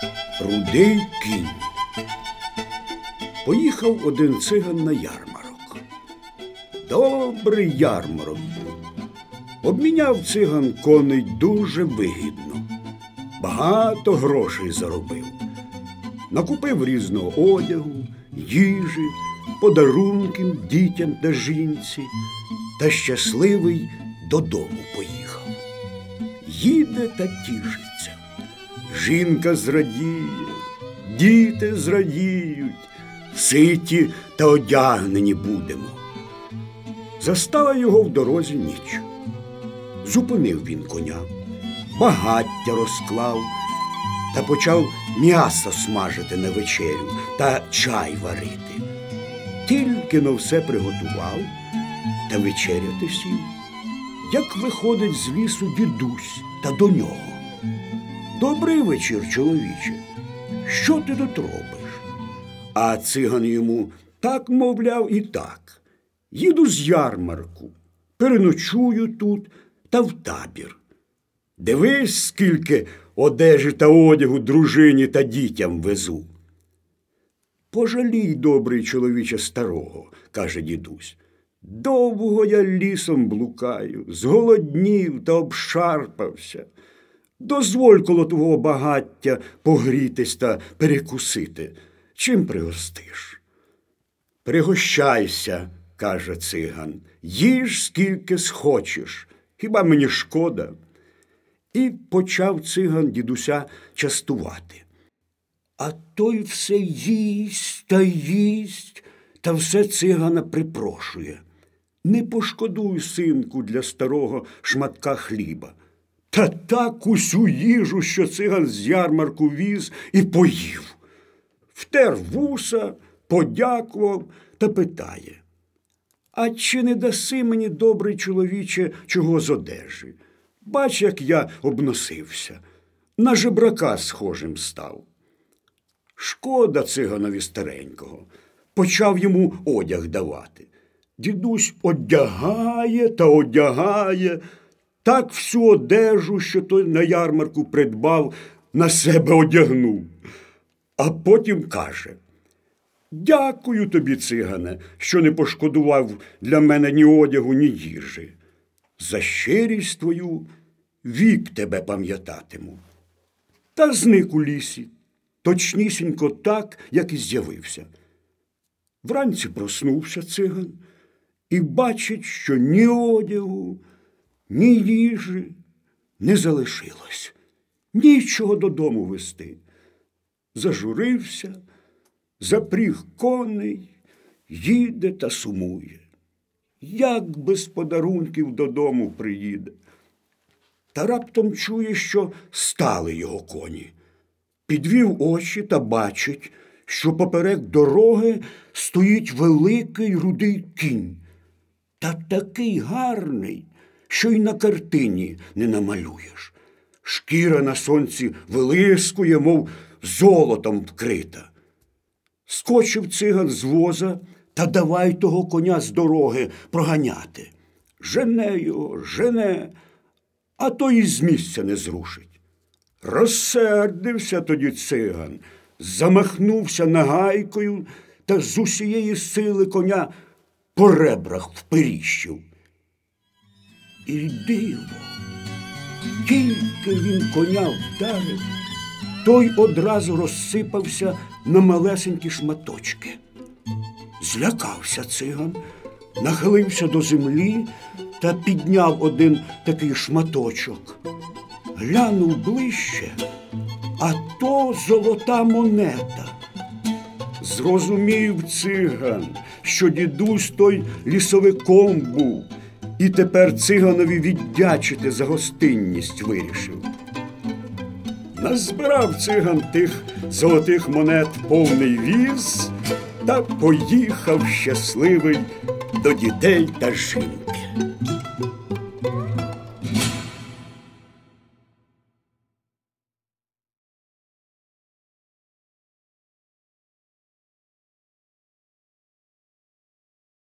Рудий кінь. Поїхав один циган на ярмарок. Добрий ярмарок був. Обміняв циган коней дуже вигідно. Багато грошей заробив. Накупив різного одягу, їжі, подарунків дітям та жінці. Та щасливий додому поїхав. Їде та тішиться. Жінка зрадіє, діти зрадіють, ситі та одягнені будемо. Застала його в дорозі ніч. Зупинив він коня, багаття розклав та почав м'ясо смажити на вечерю та чай варити. Тільки-но все приготував та вечеряти сів, як виходить з лісу дідусь та до нього. «Добрий вечір, чоловіче, що ти тут робиш?» А циган йому: «Так, мовляв, і так. Їду з ярмарку, переночую тут та в табір. Дивись, скільки одежі та одягу дружині та дітям везу». «Пожалій, добрий чоловіче, старого», – каже дідусь. «Довго я лісом блукаю, зголоднів та обшарпався. Дозволь коло твого багаття погрітись та перекусити. Чим пригостиш?» «Пригощайся», – каже циган, «їж скільки схочеш. Хіба мені шкода?» І почав циган дідуся частувати. А той все їсть та все цигана припрошує: «Не пошкодуй, синку, для старого шматка хліба». Та так усю їжу, що циган з ярмарку віз, і поїв. Втер вуса, подякував та питає: «А чи не даси мені, добрий чоловіче, чого з одежі? Бач, як я обносився, на жебрака схожим став». Шкода циганові старенького. Почав йому одяг давати. Дідусь одягає та одягає, так всю одежу, що той на ярмарку придбав, на себе одягнув. А потім каже: «Дякую тобі, цигане, що не пошкодував для мене ні одягу, ні їжі. За щирість твою вік тебе пам'ятатиму». Та зник у лісі, точнісінько так, як і з'явився. Вранці проснувся циган і бачить, що ні одягу, ні їжі не залишилось. Нічого додому вести. Зажурився, запріг коней, їде та сумує. Як без подарунків додому приїде? Та раптом чує, що стали його коні. Підвів очі та бачить, що поперек дороги стоїть великий рудий кінь. Та такий гарний, що й на картині не намалюєш. Шкіра на сонці вилискує, мов золотом вкрита. Скочив циган з воза та давай того коня з дороги проганяти. Жене його, жене, а той і з місця не зрушить. Розсердився тоді циган, замахнувся нагайкою та з усієї сили коня по ребрах вперіщив. І диво, тільки він коня вдарив, той одразу розсипався на малесенькі шматочки. Злякався циган, нахилився до землі та підняв один такий шматочок. Глянув ближче, а то золота монета. Зрозумів циган, що дідусь той лісовиком був, і тепер циганові віддячити за гостинність вирішив. Назбирав циган тих золотих монет повний віз та поїхав щасливий до дітей та жінки.